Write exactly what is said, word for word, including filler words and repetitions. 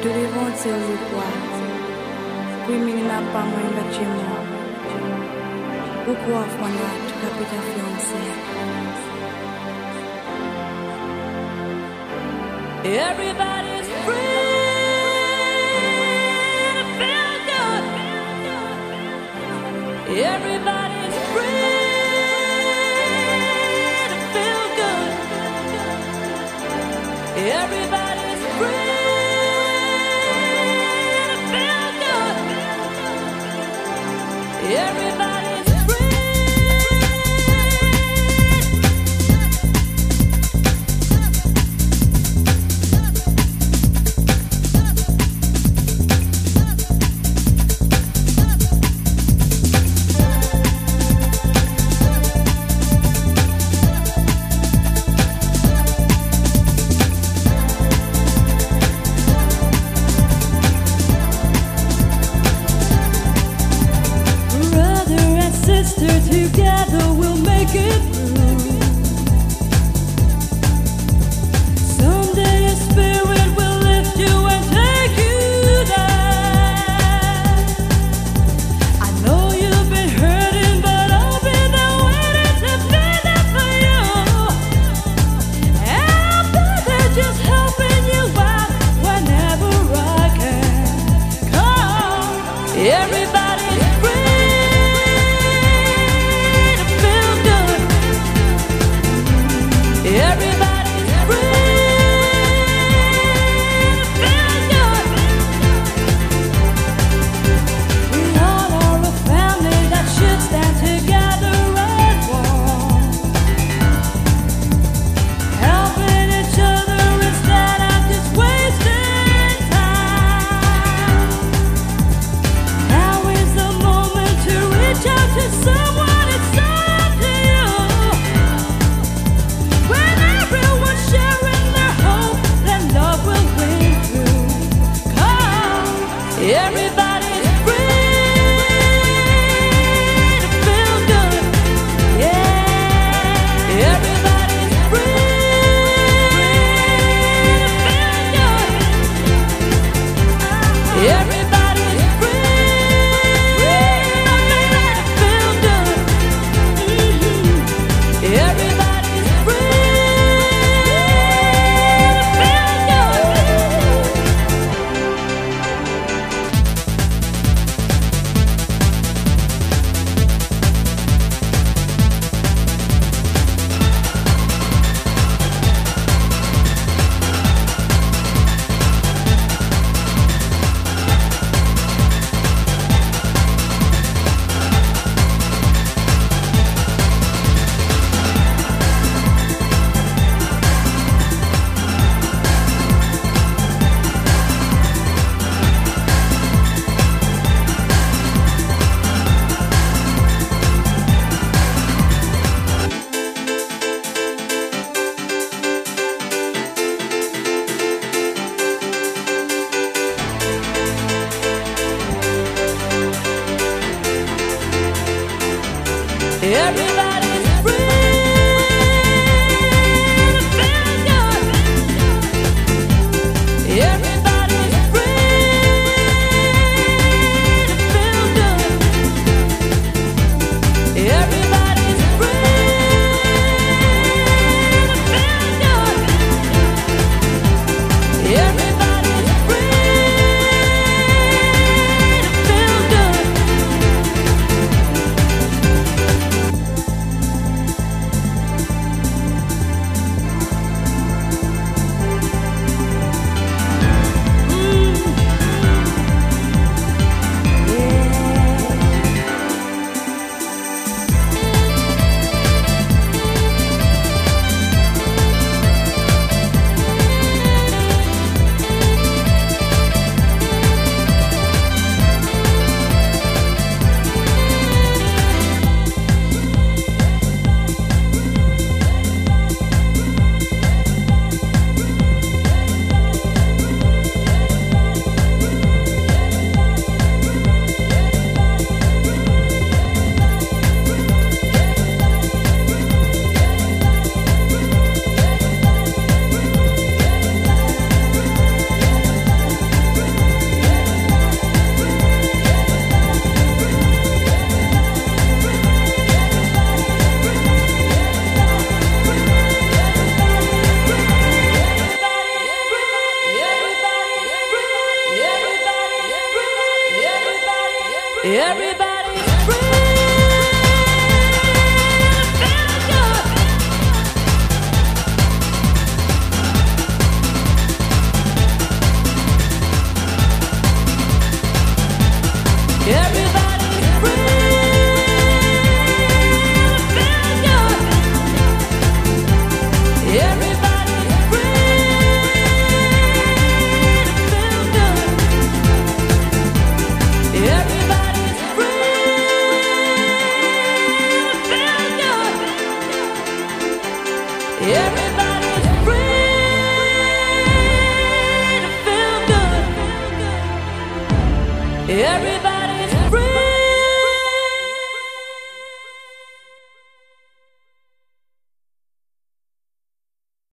Tulivote ulikuwa Kwimini na pamwenga chimo Uku wafwana tukapita fiancé. Everybody's free to feel good. Everybody's free to feel good. Everybody's free to feel good. Everybody's free. Together we'll make it through. Someday a spirit will lift you and take you down. I know you've been hurting, but I'll be there waiting to be there for you. And I'll be there just helping you out whenever I can. Come, everybody's free. Everybody's free to feel good. We all are a family that should stand together as one, helping each other instead of just wasting time. Now is the moment to reach out to someone. It's up to you. When everyone's sharing their hope, then love will win through. Come, everybody's free to feel good. Yeah, everybody's free to feel good. Everybody's free to feel good. Mm-hmm. Everybody's free. Everybody's free to feel good. Everybody's free to feel good. Everybody's free to feel good. Everybody's free to feel good. Everybody's free to feel good. Everybody